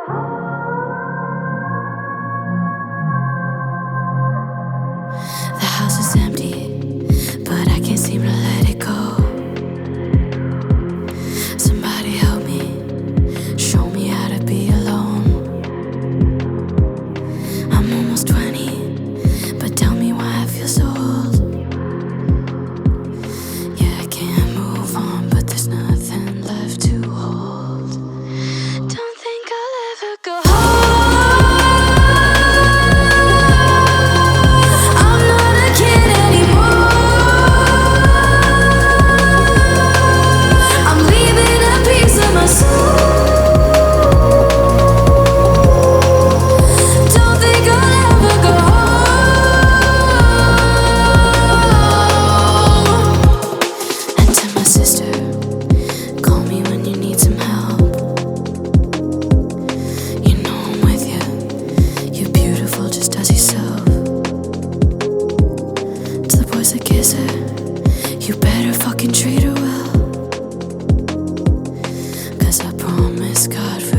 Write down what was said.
The house is empty, but I can't seem to let it go. Somebody help me, show me how to be alone. I'm almost 20, but tell me why I feel so old. Yeah, I can't move on, but there's nothing left to hold. Don't think I'll ever go home. A kisser, you better fucking treat her well, 'cause I promise God